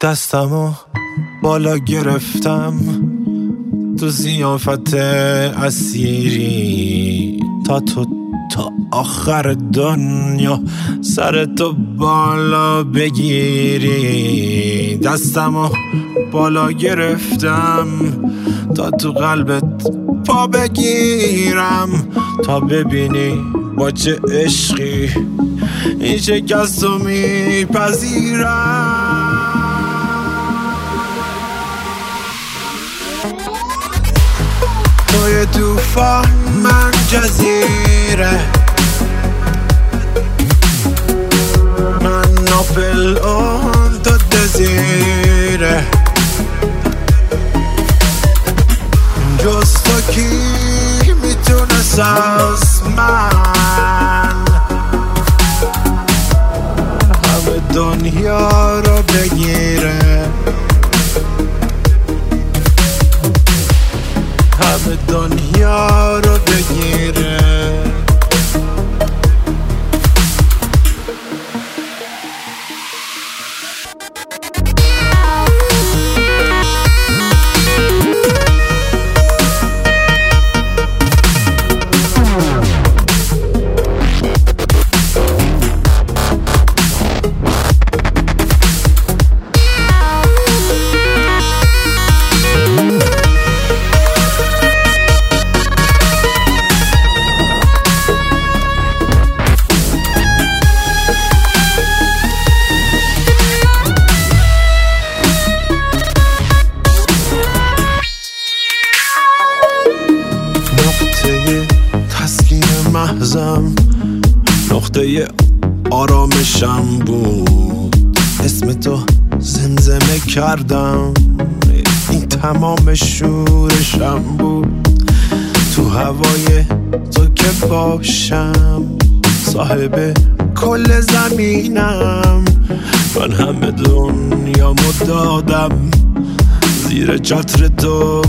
دستمو بالا گرفتم تو ضیافت اسیری تا آخر دنیا سر تو بالا بگیری. دستمو بالا گرفتم تا تو قلبت پا بگیرم تا ببینی با چه عشقی این شکست رو میپذیرم. توی توفان من جزیره، من ناپل اون تو دزیره، جز تو کی میتونست از من همه دنیا رو بگیره، همه دنیا رو بگیره. تسکین محضم نقطه آرامشم بود، اسم تو زمزمه کردم این تمام شورشم بود. تو هوای تو که باشم صاحب کل زمینم، من همه دنیامو دادم زیر چتر تو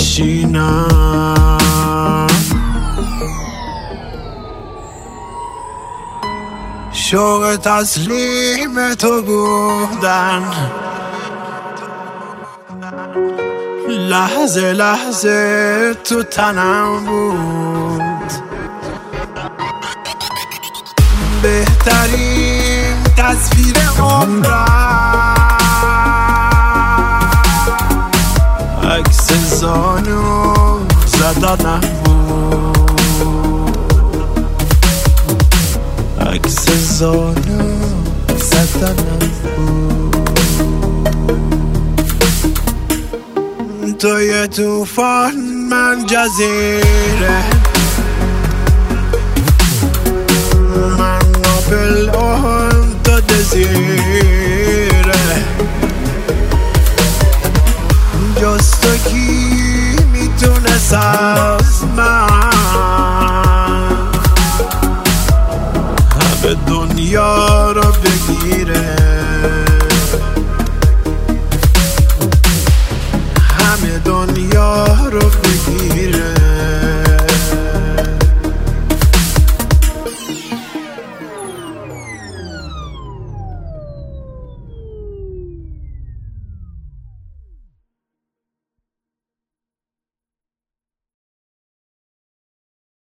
بشینم. شوق تسلیم تو بودن لحظه لحظه تو تنم بود، بهترین تصویر عمرم عکس زانو زدنم بود، عکس زانو زدنم بود. توی توفان من جزیره،